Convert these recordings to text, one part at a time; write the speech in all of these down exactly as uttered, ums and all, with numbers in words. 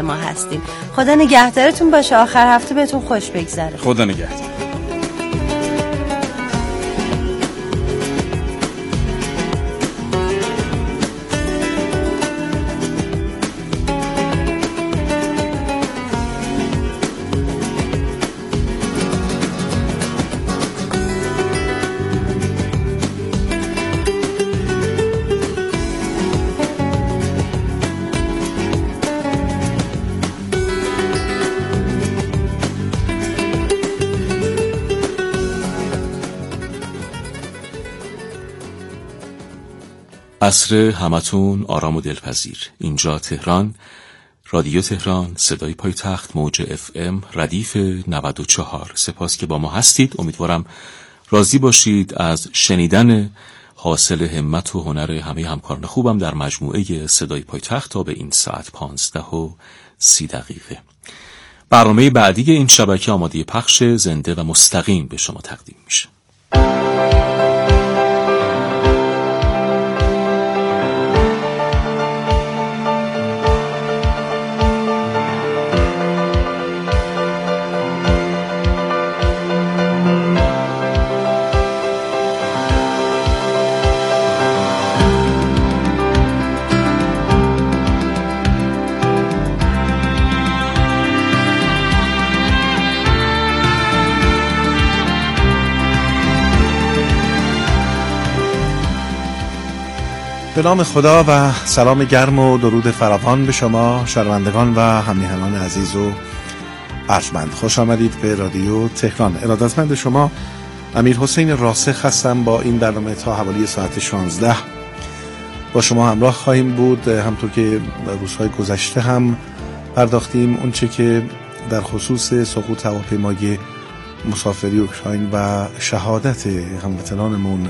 ما هستیم. خدا نگهدارتون باشه، آخر هفته بهتون خوش بگذره. خدا نگهدار. عصر همتون آرام و دلپذیر. اینجا تهران، رادیو تهران، صدای پایتخت، موج اف ام ردیف نود و چهار. سپاس که با ما هستید. امیدوارم راضی باشید از شنیدن حاصل همت و هنر همه همکاران خوبم در مجموعه صدای پایتخت تا به این ساعت پانزده و سی دقیقه. برنامه بعدی این شبکه آماده پخش زنده و مستقیم به شما تقدیم میشه. به نام خدا و سلام گرم و درود فراوان به شما شنوندگان و هم‌نهادان عزیز و ارجمند. خوش آمدید به رادیو تهران. ارادتمند شما امیر حسین راسخ هستم. با این برنامه تا حوالی ساعت شانزده با شما همراه خواهیم بود. همطور که روزهای گذشته هم پرداختیم اونچه که در خصوص سقوط هواپیمای مسافری اوکراین و شهادت هموطنانمون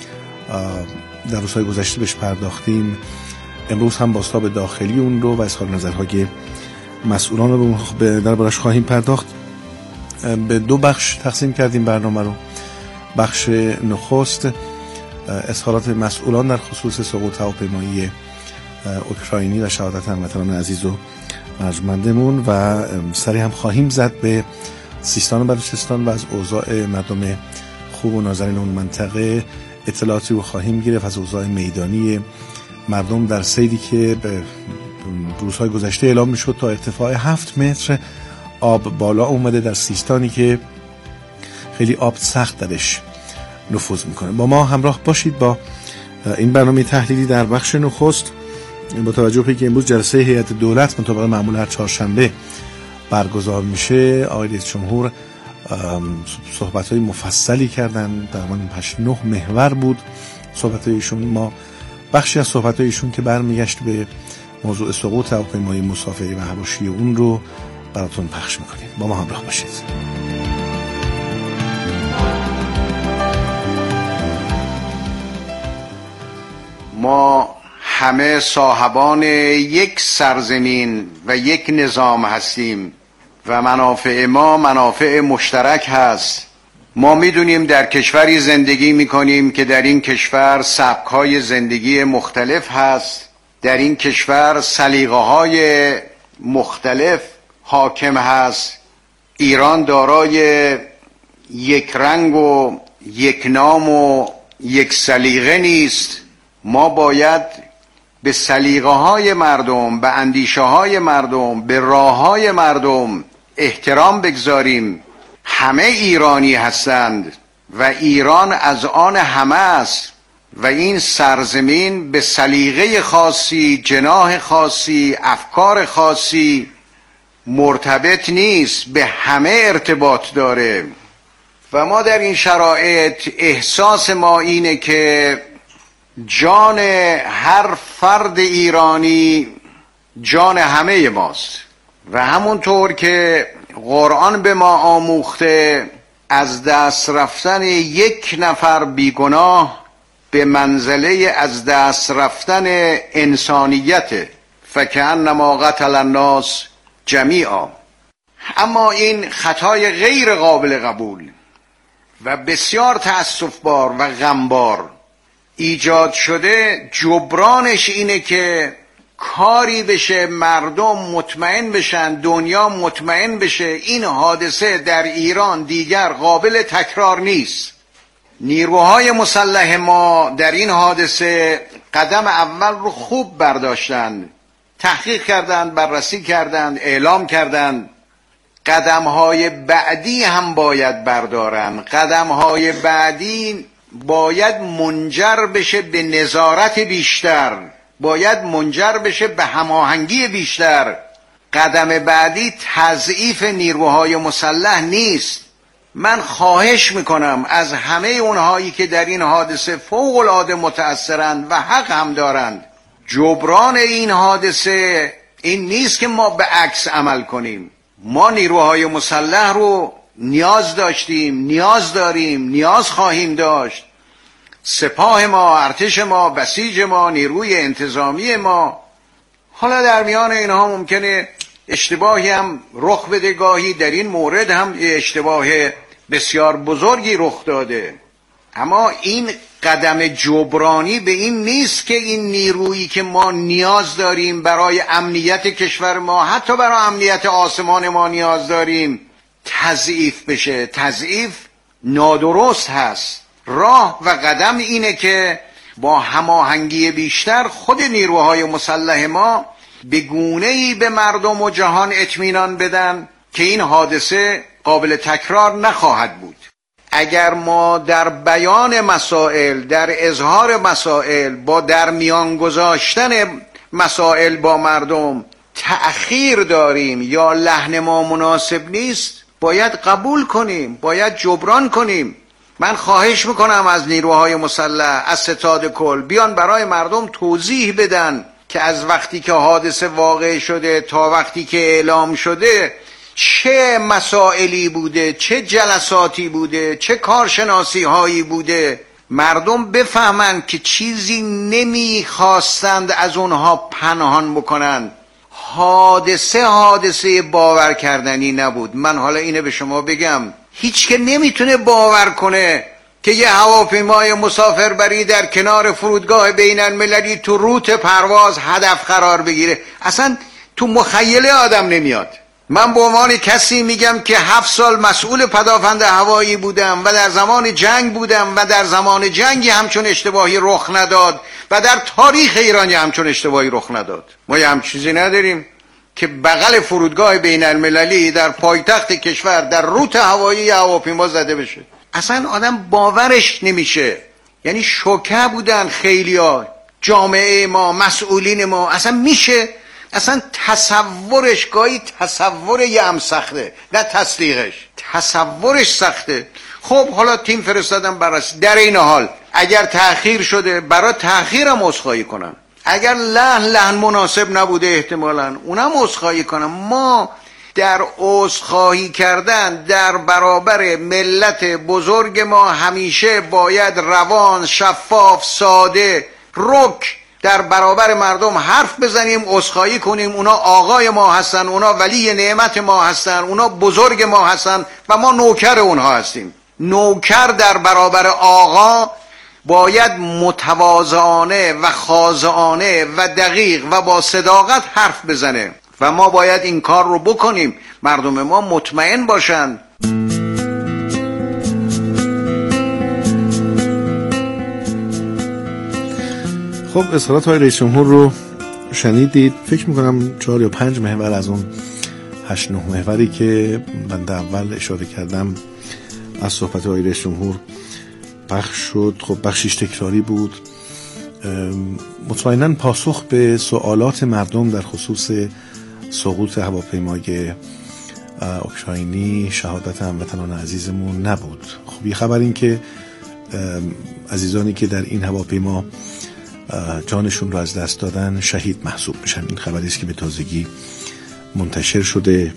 در روزهای گذشته بهش پرداختیم، امروز هم بازتاب داخلی اون رو و اظهار نظرهای مسئولان رو در بارش خواهیم پرداخت. به دو بخش تقسیم کردیم برنامه رو. بخش نخست اظهارات مسئولان در خصوص سقوط هواپیمای اوکراینی و شهادت هموطنان عزیز و ارجمندمون و سری هم خواهیم زد به سیستان و بلوچستان و از اوضاع مردم خوب و نازنین اون منطقه اطلاعاتی رو خواهیم گرفت از اوضاع میدانی مردم در سیلی که به روزهای گذشته اعلام میشد تا ارتفاع هفت متر آب بالا اومده در سیستانی که خیلی آب سخت درش نفوذ میکنه. با ما همراه باشید با این برنامه تحلیلی در بخش نخست. با توجه به اینکه امروز جلسه هیئت دولت مطابق معمول هر چهارشنبه برگزار میشه، آقای رئیس جمهور صحبت‌های مفصلی کردن، تقریباً هشت نه محور بود صحبت‌های ایشون. ما بخشی از صحبت‌های ایشون که برمیگشت به موضوع سقوط هواپیمای مسافری و حواشی اون رو براتون پخش می‌کنیم. با ما همراه باشید. ما همه صاحبان یک سرزمین و یک نظام هستیم و منافع ما منافع مشترک هست. ما میدونیم در کشوری زندگی میکنیم که در این کشور سبک‌های زندگی مختلف هست، در این کشور سلیقه‌های مختلف حاکم هست. ایران دارای یک رنگ و یک نام و یک سلیقه نیست. ما باید به سلیقه‌های مردم، به اندیشه‌های مردم، به راه‌های مردم احترام بگذاریم. همه ایرانی هستند و ایران از آن همه است و این سرزمین به سلیقه خاصی، جناح خاصی، افکار خاصی مرتبط نیست، به همه ارتباط داره. و ما در این شرایط احساس ما اینه که جان هر فرد ایرانی جان همه ماست و همونطور که قرآن به ما آموخته از دست رفتن یک نفر بیگناه به منزله از دست رفتن انسانیت، فکأنما قتل الناس جمیعا. اما این خطای غیر قابل قبول و بسیار تأسفبار و غمبار ایجاد شده، جبرانش اینه که کاری بشه، مردم مطمئن بشن، دنیا مطمئن بشه این حادثه در ایران دیگر قابل تکرار نیست. نیروهای مسلح ما در این حادثه قدم اول رو خوب برداشتن، تحقیق کردند، بررسی کردند، اعلام کردند. قدم‌های بعدی هم باید بردارن. قدم‌های بعدی باید منجر بشه به نظارت بیشتر، باید منجر بشه به هماهنگی بیشتر. قدم بعدی تضعیف نیروهای مسلح نیست. من خواهش میکنم از همه اونهایی که در این حادثه فوق العاده متأثرند و حق هم دارند، جبران این حادثه این نیست که ما به عکس عمل کنیم. ما نیروهای مسلح رو نیاز داشتیم، نیاز داریم، نیاز خواهیم داشت. سپاه ما، ارتش ما، بسیج ما، نیروی انتظامی ما. حالا در میان اینها ممکنه اشتباهی هم رخ بده، گاهی در این مورد هم اشتباه بسیار بزرگی رخ داده، اما این قدم جبرانی به این نیست که این نیرویی که ما نیاز داریم برای امنیت کشور ما، حتی برای امنیت آسمان ما نیاز داریم، تضعیف بشه. تضعیف نادرست هست. راه و قدم اینه که با هماهنگی بیشتر خود نیروهای مسلح ما به گونه‌ای به مردم و جهان اطمینان بدن که این حادثه قابل تکرار نخواهد بود. اگر ما در بیان مسائل، در اظهار مسائل، با در میان گذاشتن مسائل با مردم تأخیر داریم یا لحن ما مناسب نیست، باید قبول کنیم، باید جبران کنیم. من خواهش میکنم از نیروهای مسلح، از ستاد کل، بیان برای مردم توضیح بدن که از وقتی که حادثه واقع شده تا وقتی که اعلام شده چه مسائلی بوده، چه جلساتی بوده، چه کارشناسی هایی بوده. مردم بفهمند که چیزی نمیخواستند از اونها پنهان بکنند. حادثه حادثه باور کردنی نبود. من حالا اینه به شما بگم، هیچ که نمیتونه باور کنه که یه هواپیمای مسافربری در کنار فرودگاه بین المللی تو روت پرواز هدف قرار بگیره. اصلا تو مخیله آدم نمیاد. من به عنوان کسی میگم که هفت سال مسئول پدافند هوایی بودم و در زمان جنگ بودم و در زمان جنگی همچون اشتباهی رخ نداد و در تاریخ ایرانی همچون اشتباهی رخ نداد. ما یه هم چیزی نداریم که بغل فرودگاه بین المللی در پایتخت کشور در روت هوایی هواپیما زده بشه. اصلا آدم باورش نمیشه. یعنی شوکه بودن خیلیا، جامعه ما، مسئولین ما. اصلا میشه؟ اصلا تصورش گاهی تصور یه هم سخته، نه تصدیقش. تصورش سخته. خب حالا تیم فرستادم بررسی. در این حال اگر تأخیر شده برای تأخیرم عذرخواهی کنن، اگر لحن لحن مناسب نبوده احتمالاً اونم عذرخواهی کنن. ما در عذرخواهی کردن در برابر ملت بزرگ ما همیشه باید روان، شفاف، ساده، رک در برابر مردم حرف بزنیم، عذرخواهی کنیم. اونا آقای ما هستن، اونا ولی نعمت ما هستن، اونا بزرگ ما هستن و ما نوکر اونها هستیم. نوکر در برابر آقا باید متواضعانه و خاضعانه و دقیق و با صداقت حرف بزنه و ما باید این کار رو بکنیم. مردم ما مطمئن باشن. خب اظهارات های رئیس جمهور رو شنیدید. فکر میکنم چهار یا پنج محور از اون هشت نه محوری که من اول اشاره کردم از صحبت های رئیس جمهور بخش شد. خب بخشیش تکراری بود. مطمئناً پاسخ به سوالات مردم در خصوص سقوط هواپیمای اوکراینی، شهادت هموطنان عزیزمون نبود. خب یه خبر این که عزیزانی که در این هواپیما جانشون رو از دست دادن شهید محسوب میشن. این خبری است که به تازگی منتشر شده.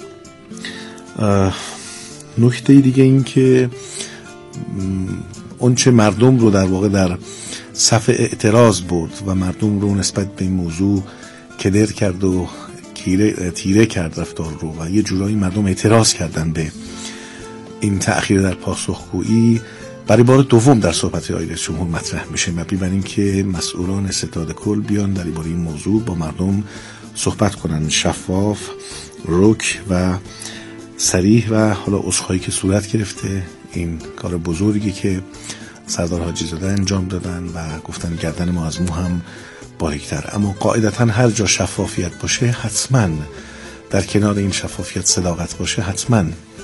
نکته دیگه این که اون چه مردم رو در واقع در صف اعتراض برد و مردم رو نسبت به این موضوع کدر کرد و تیره, تیره کرد رفتار رو و یه جورایی مردم اعتراض کردن به این تأخیر در پاسخگویی، برای بار دوم در صحبت آقای رئیس جمهور مطرح میشه مبنی بر اینکه مسئولان ستاد کل بیان در این موضوع با مردم صحبت کنن، شفاف، رک و صریح و حالا عذرخواهی که صورت گرفته، این کار بزرگی که سردار حاجی زاده انجام دادن و گفتن گردن ما از مو هم باریک‌تر. اما قاعدتاً هر جا شفافیت باشه حتماً در کنار این شفافیت صداقت باشه، حتماً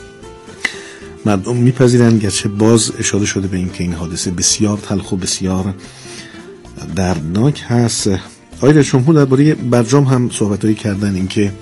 مردم میپذیرن، گرچه باز اشاره شده به این که این حادثه بسیار تلخ و بسیار دردناک هست. آقای رئیس جمهور درباره برجام هم صحبتایی کردن، این که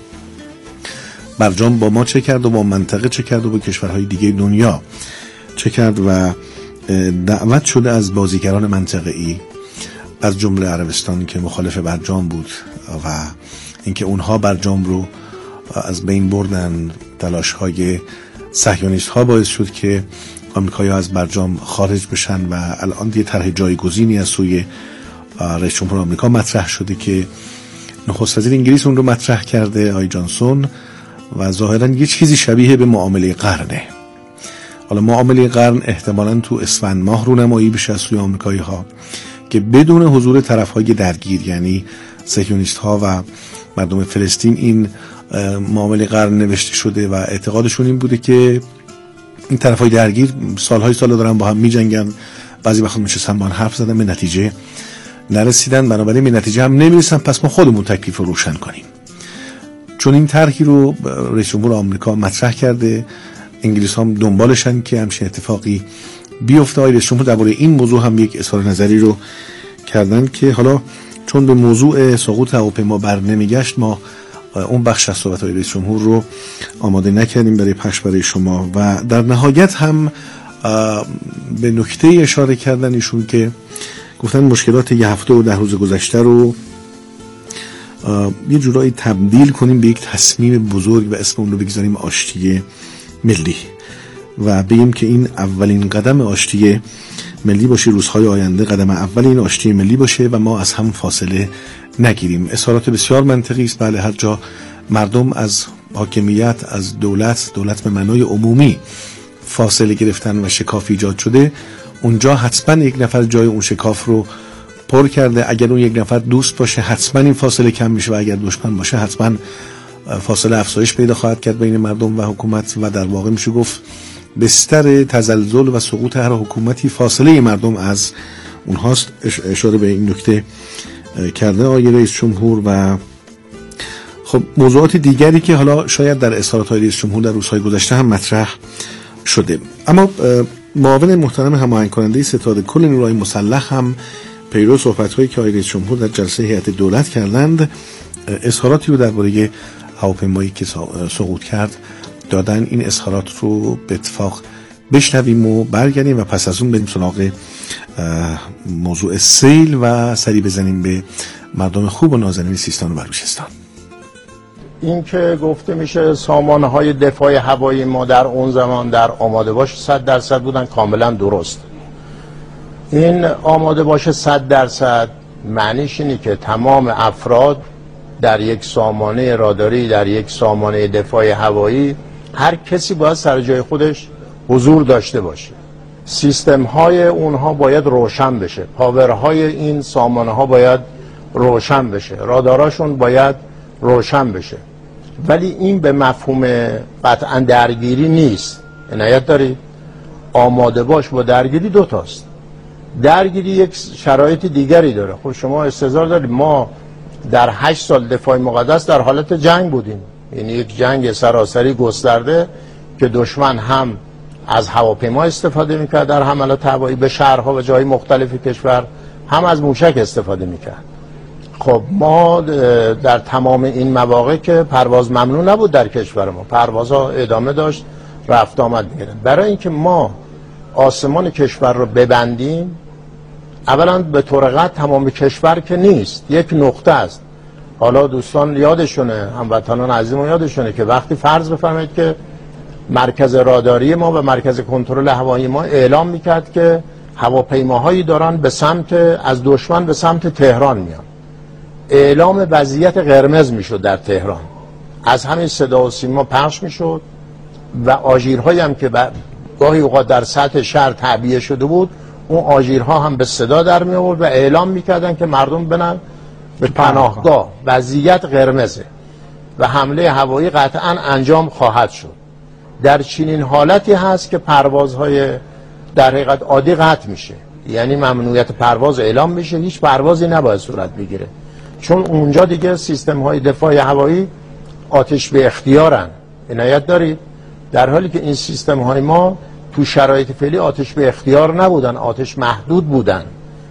برجام با ما چه کرد و با منطقه چه کرد و با کشورهای دیگه دنیا چه کرد و دعوت شده از بازیگران منطقه‌ای از جمله عربستان که مخالف برجام بود و اینکه اونها برجام رو از بین بردن، تلاش‌های صهیونیست ها باعث شد که آمریکایی‌ها از برجام خارج بشن و الان یه طرح جایگزینی از سوی رئیس جمهور آمریکا مطرح شده که نخست وزیر انگلیس اون رو مطرح کرده، آقای جانسون، و ظاهراً یه چیزی شبیه به معامله قرنه. حالا معامله قرن احتمالاً تو اسفند ماه رونمایی بشه از سوی آمریکایی‌ها که بدون حضور طرف‌های درگیر، یعنی صهیونیست ها و مردم فلسطین، این معامله قرن نوشته شده و اعتقادشون این بوده که این طرف‌های درگیر سالهای سال دارن با هم می‌جنگن، بعضی وقت نشستن با هم حرف زدن به نتیجه نرسیدن، بنابراین به نتیجه هم نمیرسن، پس ما خودمون تکلیف رو روشن کنیم. چون این طرحی رو رئیس جمهور آمریکا مطرح کرده، انگلیس هم دنبالشن که همچین اتفاقی بیفته. رئیس جمهور درباره این موضوع هم یک اظهار نظری رو کردن که حالا چون به موضوع سقوط هواپیما بر نمیگشت، ما اون بخش از صحبت‌های رئیس جمهور رو آماده نکردیم برای پخش برای شما و در نهایت هم به نکته اشاره کردن ایشون که گفتن مشکلات یه هفته و ده روز گذشته رو یه جورایی تبدیل کنیم به یک تصمیم بزرگ و اسم اون رو بگذاریم آشتی ملی و بگیم که این اولین قدم آشتی ملی باشه، روزهای آینده قدم اول این آشتی ملی باشه و ما از هم فاصله نگیریم. اظهارات بسیار منطقی است. بله، هر جا مردم از حاکمیت، از دولت، دولت به معنای عمومی فاصله گرفتن و شکاف ایجاد شده، اونجا حتما یک نفر جای اون شکاف رو پر کرده. اگر اون یک نفر دوست باشه حتما این فاصله کم میشه و اگر دشمن باشه حتما فاصله افزایش پیدا خواهد کرد بین مردم و حکومت و در واقع میشه گفت بستر تزلزل و سقوط هر حکومتی فاصله مردم از اونهاست. اشاره به این نکته کرده آقای رئیس جمهور. و خب موضوعات دیگری که حالا شاید در اظهارات رئیس جمهور در روزهای گذشته هم مطرح شده، اما معاون محترم هماهنگ کننده ستاد کل نیروهای مسلح هم پیرو صحبت‌هایی که آقای رئیس جمهور در جلسه هیئت دولت کردند اظهاراتی رو درباره هواپیمایی که سقوط کرد دادن. این اظهارات رو به اتفاق بشنویم و برگردیم و پس از اون بریم سراغ موضوع سیل و سری بزنیم به مردم خوب و نازنین سیستان و بلوچستان. این که گفته میشه سامانه‌های دفاع هوایی ما در اون زمان در آماده باش صد درصد بودن، کاملا درست. این آماده باشه صد درصد معنیش اینه که تمام افراد در یک سامانه راداری، در یک سامانه دفاع هوایی، هر کسی باید سر جای خودش حضور داشته باشه. سیستم های اونها باید روشن بشه، پاورهای این سامانه ها باید روشن بشه، راداراشون باید روشن بشه. ولی این به مفهوم قطعا درگیری نیست. عنایت دارید؟ آماده باش با درگیری دو تاست. درگیری یک شرایط دیگری داره. خب شما استظهار دارید ما در هشت سال دفاع مقدس در حالت جنگ بودیم، یعنی یک جنگ سراسری گسترده که دشمن هم از هواپیما استفاده میکرد در حملات هوایی به شهرها و جای مختلف کشور، هم از موشک استفاده میکرد. خب ما در تمام این مواقع که پرواز ممنوع نبود در کشور ما، پروازها ادامه داشت، رفت آمد میکردن. برای اینکه ما آسمان کشور رو ببندیم، اولا به طور قطع تمام کشور که نیست، یک نقطه است. حالا دوستان یادشونه، هموطنان عزیزمون یادشونه که وقتی فرض بفرمایید که مرکز راداری ما و مرکز کنترل هوایی ما اعلام میکرد که هواپیماهایی دارن به سمت از دشمن به سمت تهران میان، اعلام وضعیت قرمز میشد در تهران، از همین صدا و سیما پخش میشد و آژیرهایی هم که گاهی اوقات در سطح شهر تعبیه شده بود، اون آژیرها هم به صدا در می آورد و اعلام میکردن که مردم بنن به پناهگاه، وضعیت قرمزه و حمله هوایی قطعا انجام خواهد شد. در چنین حالتی هست که پروازهای در حقیقت عادی قطع میشه، یعنی ممنوعیت پرواز اعلام میشه، هیچ پروازی نباید صورت بگیره، چون اونجا دیگه سیستم های دفاع هوایی آتش به اختیارن. عنایت دارید در حالی که این سیستم های ما تو شرایط فعلی آتش به اختیار نبودن، آتش محدود بودن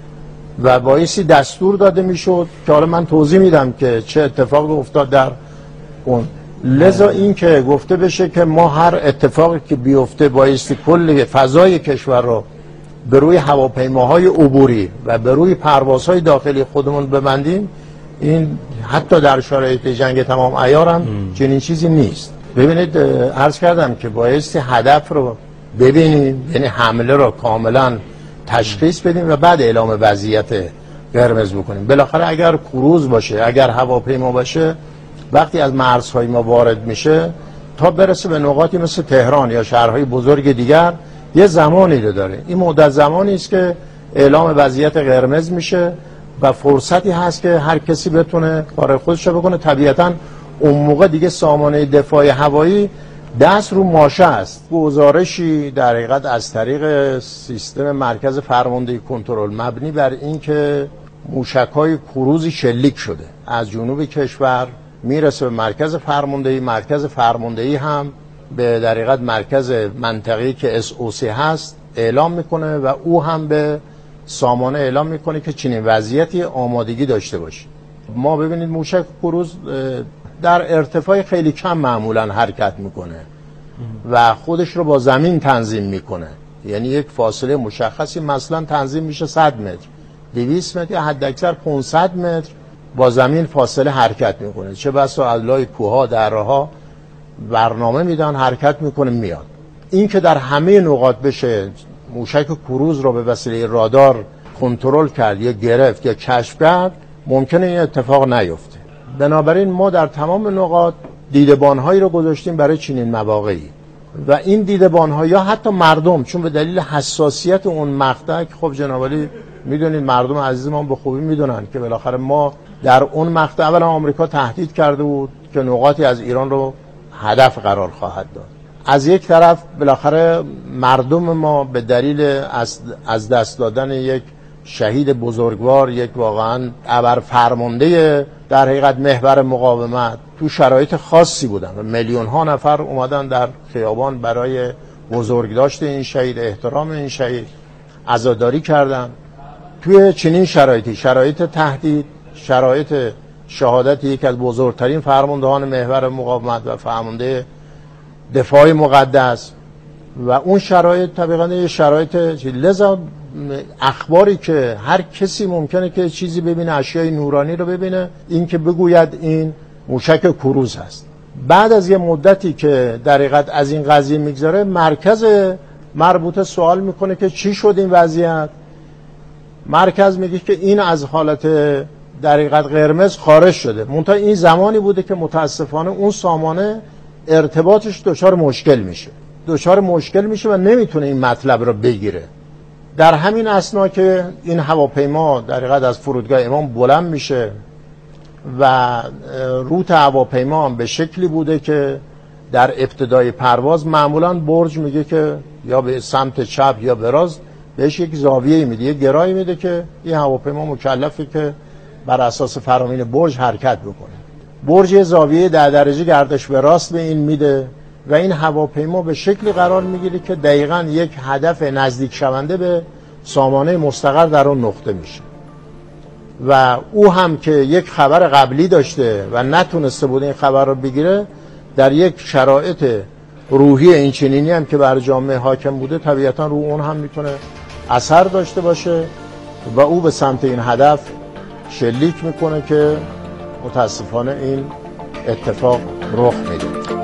و بایستی دستور داده میشد که حالا من توضیح میدم که چه اتفاقی افتاد در اون. لذا این که گفته بشه که ما هر اتفاقی که بیفته بایستی کل فضای کشور رو به روی هواپیماهای عبوری و به روی پروازهای داخلی خودمون ببندیم، این حتی در شرایط جنگ تمام عیار هم چنین چیزی نیست. ببینید عرض کردم که بایستی هدف رو ببینیم، یعنی حمله رو کاملا تشخیص بدیم و بعد اعلام وضعیت قرمز بکنیم. بالاخره اگر کروز باشه، اگر هواپیما باشه، وقتی از مرزهای ما وارد میشه تا برسه به نقاطی مثل تهران یا شهرهای بزرگ دیگر یه زمانی رو داره. این مدت زمانی است که اعلام وضعیت قرمز میشه و فرصتی هست که هر کسی بتونه کار خودش رو بکنه. طبیعتاً اون موقع دیگه سامانه دفاع هوایی دست رو ماشه است. گزارشی در حقیقت از طریق سیستم مرکز فرماندهی کنترل مبنی بر این که موشک‌های کروزی شلیک شده از جنوب کشور میرسه به مرکز فرماندهی، مرکز فرماندهی هم به در حقیقت مرکز منطقه‌ای که اس او سی هست اعلام میکنه و او هم به سامانه اعلام میکنه که چنین وضعیتی آمادگی داشته باشه. ما ببینید موشک کروز در ارتفاع خیلی کم معمولا حرکت میکنه و خودش رو با زمین تنظیم میکنه، یعنی یک فاصله مشخصی مثلا تنظیم میشه صد متر، دویست متر یا حد اکثر پانصد متر با زمین فاصله حرکت میکنه. چه بسا از لای کوها درها برنامه میدن، حرکت میکنه میاد. این که در همه نقاط بشه موشک کروز رو به وسیله رادار کنترل کرد یا گرفت یا کشف کرد، ممکنه این اتفاق نیفته. بنابراین ما در تمام نقاط دیدبان‌هایی رو گذاشتیم برای چنین مواقعی و این دیدبان‌ها یا حتی مردم، چون به دلیل حساسیت اون مقطع، خب جناب عالی میدونید، مردم عزیز ما به خوبی میدونن که بالاخره ما در اون مقطع اولا آمریکا تهدید کرده بود که نقاطی از ایران رو هدف قرار خواهد داد. از یک طرف بالاخره مردم ما به دلیل از از دست دادن یک شهید بزرگوار، یک واقعا ابر فرمانده در حقیقت محور مقاومت، تو شرایط خاصی بودن و میلیون ها نفر اومدن در خیابان برای بزرگداشت این شهید، احترام این شهید عزاداری کردن. توی چنین شرایطی، شرایط تهدید، شرایط شهادت یک از بزرگترین فرماندهان محور مقاومت و فرمانده دفاع مقدس و اون شرایط طبیعاً شرایط، لذا اخباری که هر کسی ممکنه که چیزی ببینه، اشیای نورانی رو ببینه، این که بگوید این موشک کروز هست. بعد از یه مدتی که در حقیقت از این قضیه میگذره، مرکز مربوطه سوال میکنه که چی شد این وضعیت. مرکز میگه که این از حالت در حقیقت قرمز خارج شده، منتها این زمانی بوده که متاسفانه اون سامانه ارتباطش دچار مشکل میشه دچار مشکل میشه و نمیتونه این مطلب رو بگیره. در همین اثنا که این هواپیما در حقیقت از فرودگاه امام بلند میشه و روت هواپیما هم به شکلی بوده که در ابتدای پرواز معمولا برج میگه که یا به سمت چپ یا به راست بهش یک زاویه میده، یک گرایی میده که این هواپیما مکلفه که بر اساس فرامین برج حرکت بکنه. برج زاویه ده درجه گردش به راست به این میده و این هواپیما به شکلی قرار میگیره که دقیقاً یک هدف نزدیک شونده به سامانه مستقر در اون نقطه میشه و او هم که یک خبر قبلی داشته و نتونسته بود این خبر رو بگیره، در یک شرایط روحی این چنینی هم که بر جامعه حاکم بوده، طبیعتاً رو اون هم میتونه اثر داشته باشه و او به سمت این هدف شلیک میکنه که متاسفانه این اتفاق رخ میده.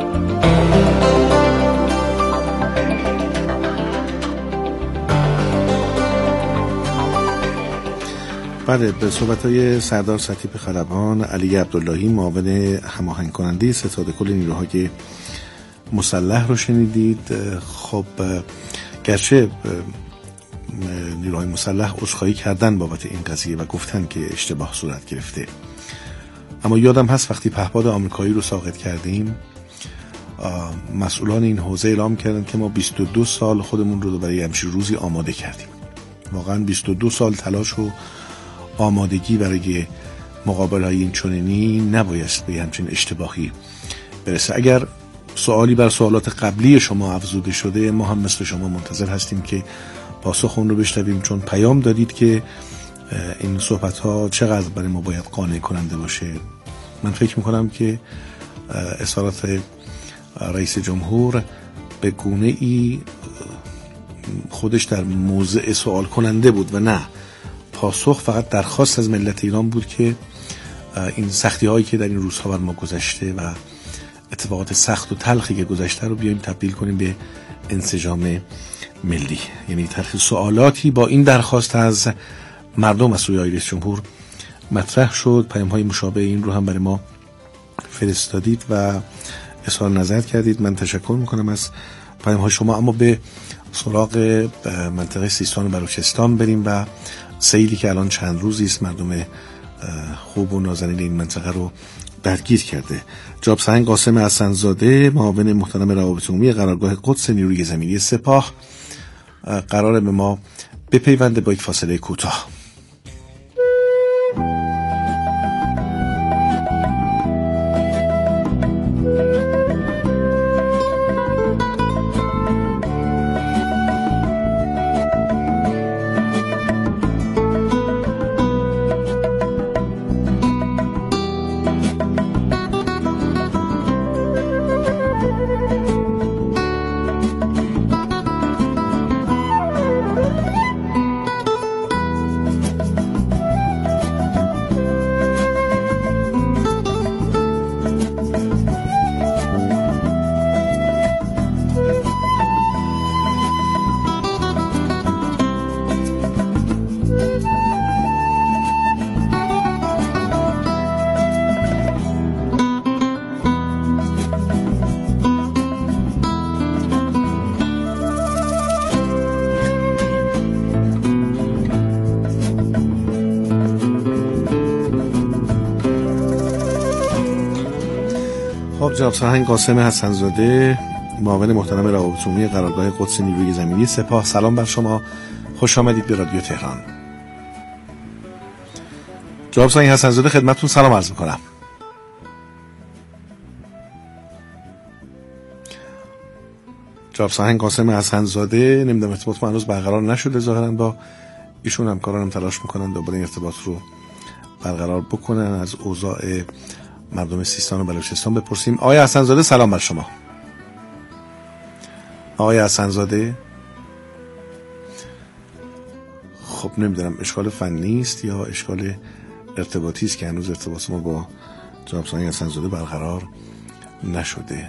بله، به صحبت‌های سردار ستیپ خلبان، علی عبداللهی معاون هماهنگ کننده ستاد کل نیروهای مسلح رو شنیدید. خب گرچه نیروهای مسلح عذرخواهی کردن بابت این قضیه و گفتن که اشتباه صورت گرفته، اما یادم هست وقتی پهپاد آمریکایی رو ساقط کردیم مسئولان این حوزه اعلام کردن که ما بیست و دو سال خودمون رو برای همچین روزی آماده کردیم. واقعا بیست و دو سال تلاش و آمادگی برای مقابله این چنینی نبایست به همچین اشتباهی برسه. اگر سوالی بر سوالات قبلی شما افزوده شده، ما هم مثل شما منتظر هستیم که پاسخ اون رو بشنویم، چون پیام دادید که این صحبت ها چقدر برای ما باید قانع کننده باشه. من فکر میکنم که اظهارات رئیس جمهور به گونه ای خودش در موضع سوال کننده بود و نه پاسخ، فقط درخواست از ملت ایران بود که این سختی هایی که در این روزها بر ما گذشته و اتفاقات سخت و تلخی که گذشته رو بیایم تبدیل کنیم به انسجام ملی. یعنی طرح سوالاتی با این درخواست از مردم از سوی رئیس جمهور مطرح شد. پیام های مشابه این رو هم برای ما فرستادید و اظهار نظر کردید. من تشکر میکنم از پیام های شما. اما به سراغ منطقه سیستان و بلوچستان بریم و سیلی که الان چند روزی است مردم خوب و نازنین این منطقه رو درگیر کرده. جناب سرهنگ قاسم حسن‌زاده، معاون محترم روابط عمومی قرارگاه قدس نیروی زمینی سپاه، قراره به ما بپیونده با یک فاصله کوتاه. جناب سرهنگ قاسم حسن‌زاده، معاون محترم روابط عمومی قرارگاه قدس نیروی زمینی سپاه، سلام بر شما، خوش آمدید به رادیو تهران. جناب سرهنگ حسن‌زاده خدمتتون سلام عرض می‌کنم. جناب سرهنگ قاسم حسن‌زاده، نمیدونم ارتباط ما هنوز برقرار نشده، ظاهراً با ایشون همکارانم تلاش می‌کنن دوباره ارتباط رو برقرار بکنن. از اوضاع مردم سیستان و بلوچستان بپرسیم. آقای حسن‌زاده سلام بر شما. آقای حسن‌زاده، خب نمیدونم اشکال فنی است یا اشکال ارتباطی است که هنوز ارتباط ما با جناب سرهنگ حسن‌زاده برقرار نشده.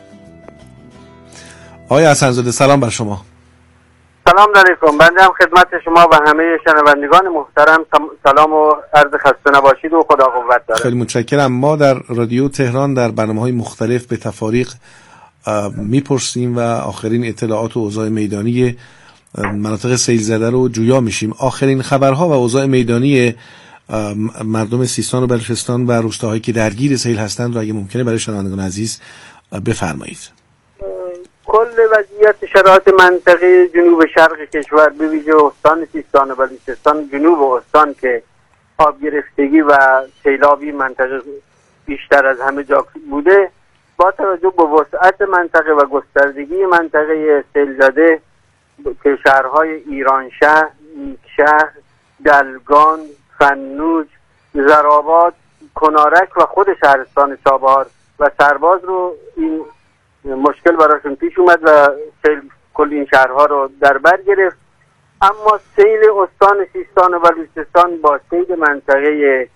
آقای حسن‌زاده سلام بر شما. سلام علیکم. بنده هم خدمت شما و همه شنوندگان محترم سلام و عرض خسته نباشید و خدا قوت داره. خیلی متشکرم. ما در رادیو تهران در برنامه‌های مختلف به تفاریق میپرسیم و آخرین اطلاعات و اوضاع میدانی مناطق سیل زده رو جویا میشیم. آخرین خبرها و اوضاع میدانی مردم سیستان و بلوچستان و روستاهایی که درگیر سیل هستند رو اگه ممکنه برای شنوندگان عزیز بفرمایید. کل وضعیت شرایط منطقه جنوب شرق کشور به ویژه استان سیستان و بلوچستان، جنوب استان که آب گرفتگی و سیلابی منطقه بیشتر از همه جا بوده، با توجه به وسعت منطقه و گستردگی منطقه سیل زده که شهرهای ایرانشهر، نیکشهر، دلگان، فنوج، زرآباد، کنارک و خود شهرستان چابهار و سرباز رو این مشکل براشون پیش اومد و سیل کل این شهرها رو در بر گرفت. اما سیل استان سیستان و بلوچستان با سیل منطقه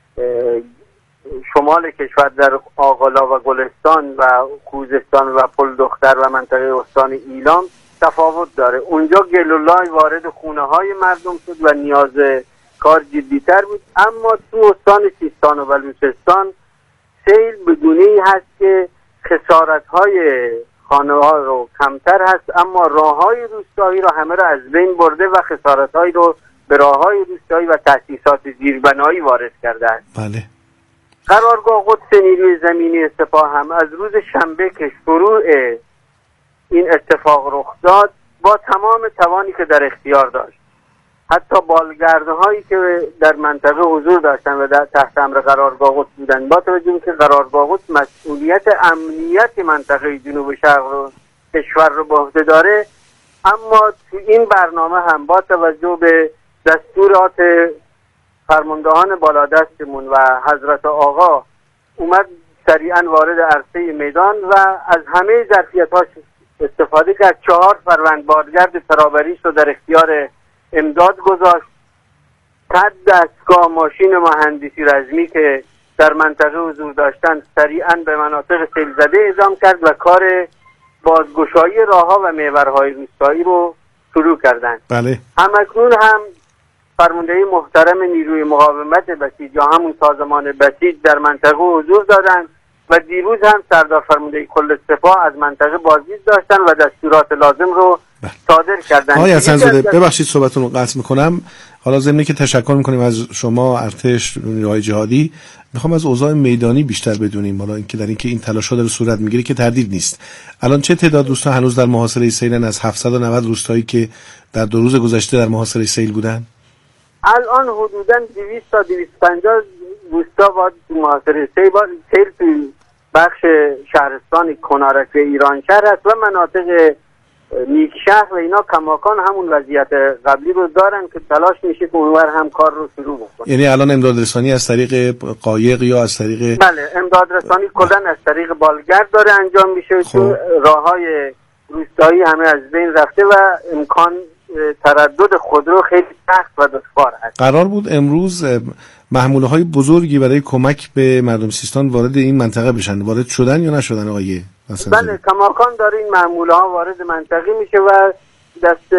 شمال کشور در آغالا و گلستان و خوزستان و پل دختر و منطقه استان ایلام تفاوت داره. اونجا گل و لای وارد خونه های مردم شد و نیاز کار جدیتر بود. اما تو استان سیستان و بلوچستان سیل بدونی هست که خسارت های خانه ها رو کمتر هست، اما راه های روستایی رو همه رو از بین برده و خسارت هایی رو به راه های روستایی و تأسیسات زیربنایی وارد کرده است. بله. قرارگاه قدس نیروی زمینی سپاه هم از روز شنبه که شروع این اتفاق رخ داد با تمام توانی که در اختیار داشت، حتی بالگردهایی که در منطقه حضور داشتن و در تحت امر قرارگاه قدس بودن، با توجه به که قرارگاه قدس مسئولیت امنیت منطقه جنوب شرق رو کشور رو به عهده داره، اما تو این برنامه هم با توجه به دستورات فرماندهان بالادستمون و حضرت آقا اومد سریعا وارد عرصه میدان و از همه ظرفیت‌هاش استفاده کرد. چهار فروند بادگرد ترابریش رو در اختیار امداد گذاشت. صد دستگاه ماشین مهندسی رزمی که در منطقه حضور داشتن سریعا به مناطق سیل زده اعزام کرد و کار بازگشایی راه‌ها و محورهای روستایی رو شروع کردند. بله. همکنون هم فرماندهی محترم نیروی مقاومت بسیج یا همون سازمان بسیج در منطقه حضور دادند و دیروز هم سردار فرماندهی کل سپاه از منطقه بازدید داشتن و دستورات لازم رو صادر کردن. آقای حسن‌زاده ببخشید صحبتتون رو قطع میکنم. حالا ضمن که تشکر میکنیم از شما ارتش نیروهای جهادی، میخوام از اوضاع میدانی بیشتر بدونیم. حالا اینکه در اینکه این تلاش‌ها داره صورت میگیره که تردید نیست. الان چه تعداد دوستان هنوز در محاصره سیلن از هفتصد و نود روستایی که در دو روز گذشته در محاصره سیل بودن؟ الان حدوداً دویست تا دویست و پنجاه روستا با محاصره سیل سیل تو بخش شهرستان کنارک و ایرانشهر هست و مناطق نیکشهر و اینا کماکان همون وضعیت قبلی رو دارن که تلاش میشه که اونور هم کار رو شروع بکنه. یعنی الان امداد رسانی از طریق قایق یا از طریق بله امداد رسانی کلاً از طریق بالگرد داره انجام میشه. تو راههای روستایی همه از بین رفته و امکان تردد خودرو خیلی سخت و دشوار هست. قرار بود امروز محموله های بزرگی برای کمک به مردم سیستان وارد این منطقه بشن. وارد شدن یا نشدن آقای حسن‌زاده؟ بله کماکان داره این محموله ها وارد منطقه میشه و دست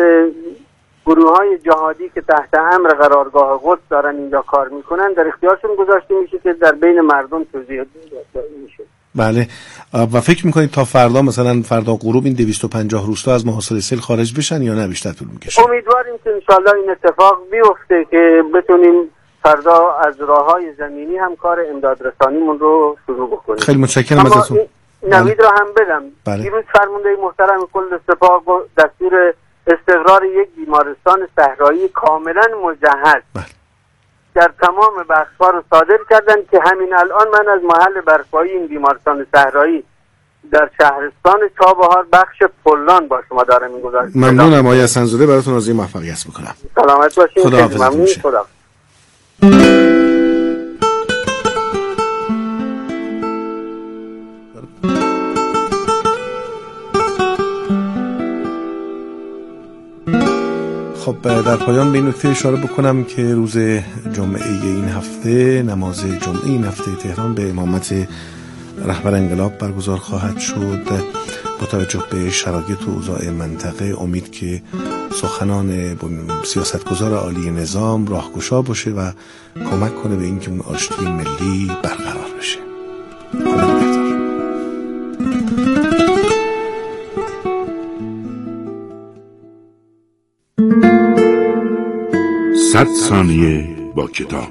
گروه های جهادی که تحت امر قرارگاه قدس دارن اینجا کار میکنن در اختیارشون گذاشته میشه که در بین مردم توزیع میشه. بله. و فکر میکنید تا فردا مثلا فردا غروب این دویست و پنجاه روستا از محاصره سیل خارج بشن یا نه بیشتر طول میکشه؟ امیدواریم که انشالله این اتفاق بیفته که بتونیم فردا از راههای زمینی هم کار امداد رسانیمون رو شروع بکنیم. خیلی متشکرم ازتون. نوید را هم بدم. بله. دیروز فرمانده محترم کل سپاه دستور استقرار یک بیمارستان صحرایی کاملا مجهز بله. در تمام بخش‌ها رو صادر کردن که همین الان من از محل برپایی این بیمارستان صحرایی در شهرستان چابهار بخش پلان با شما دارم می‌گذارم. ممنونم آقای حسن‌زاده، براتون آرزوی موفقیت می‌کنم. سلامت باشین. خدا ممنون. خدا. خب در پایان به این نکته اشاره بکنم که روز جمعه این هفته نماز جمعه این هفته تهران به امامت رهبر انقلاب برگزار خواهد شد. با توجه به شرایط و اوضاع منطقه امید که سخنان سیاستگزار عالی نظام راهگشا باشه و کمک کنه به اینکه اون آشتی ملی برقرار بشه. خدا نگهدار. صد ثانیه با کتاب.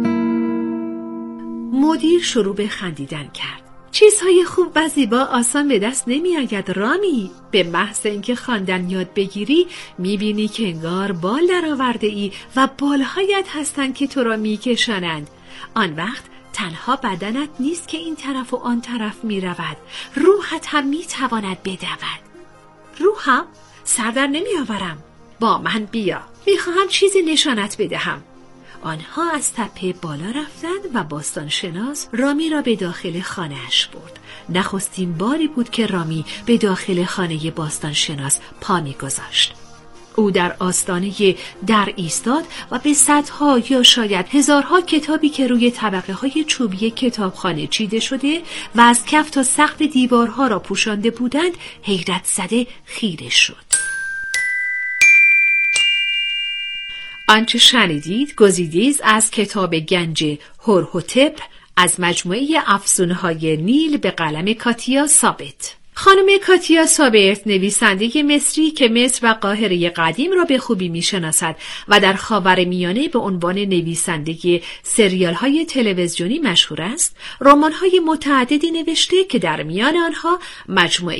مدیر شروع به خندیدن کرد. چیزهای خوب و زیبا آسان به دست نمی آید رامی. به محض اینکه خواندن یاد بگیری میبینی که انگار بال در آورده ای و بالهایت هستند که تو را میکشانند. آن وقت تنها بدنت نیست که این طرف و آن طرف می رود، روحت هم می تواند بدود. روحم؟ سردر نمی آورم. با من بیا، می خواهم چیزی نشانت بدهم. آنها از تپه بالا رفتند و باستان شناس رامی را به داخل خانه اش برد. نخستین باری بود که رامی به داخل خانه باستان شناس پا می گذاشت. او در آستانه در ایستاد و به صدها یا شاید هزارها کتابی که روی طبقه های چوبی کتابخانه چیده شده و از کف تا سقف دیوارها را پوشانده بودند حیرت زده خیره شد. آنچه شنیدید گزیدیز از کتاب گنج هورهوتپ از مجموعه افسونه‌های نیل به قلم کاتیا ثابت. خانم کاتیا سابرت، نویسنده مصری که مصر و قاهره قدیم را به خوبی میشناسد و در خاورمیانه به عنوان نویسنده سریال های تلویزیونی مشهور است، رمان های متعددی نوشته که در میان آنها مجموعه